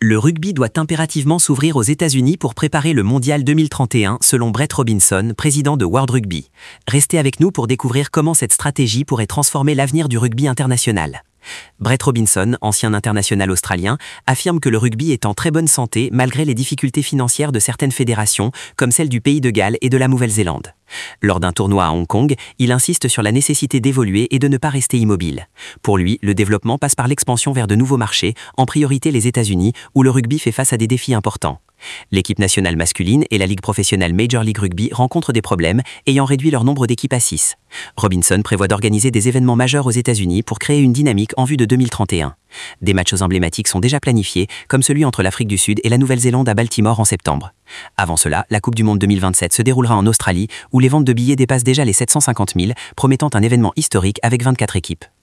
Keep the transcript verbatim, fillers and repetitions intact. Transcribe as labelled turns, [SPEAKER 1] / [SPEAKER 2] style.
[SPEAKER 1] Le rugby doit impérativement s'ouvrir aux États-Unis pour préparer le mondial deux mille trente et un, selon Brett Robinson, président de World Rugby. Restez avec nous pour découvrir comment cette stratégie pourrait transformer l'avenir du rugby international. Brett Robinson, ancien international australien, affirme que le rugby est en très bonne santé malgré les difficultés financières de certaines fédérations, comme celle du Pays de Galles et de la Nouvelle-Zélande. Lors d'un tournoi à Hong Kong, il insiste sur la nécessité d'évoluer et de ne pas rester immobile. Pour lui, le développement passe par l'expansion vers de nouveaux marchés, en priorité les États-Unis, où le rugby fait face à des défis importants. L'équipe nationale masculine et la ligue professionnelle Major League Rugby rencontrent des problèmes, ayant réduit leur nombre d'équipes à six. Robinson prévoit d'organiser des événements majeurs aux États-Unis pour créer une dynamique en vue de deux mille trente et un. Des matchs emblématiques sont déjà planifiés, comme celui entre l'Afrique du Sud et la Nouvelle-Zélande à Baltimore en septembre. Avant cela, la Coupe du Monde deux mille vingt-sept se déroulera en Australie, où les ventes de billets dépassent déjà les sept cent cinquante mille, promettant un événement historique avec vingt-quatre équipes.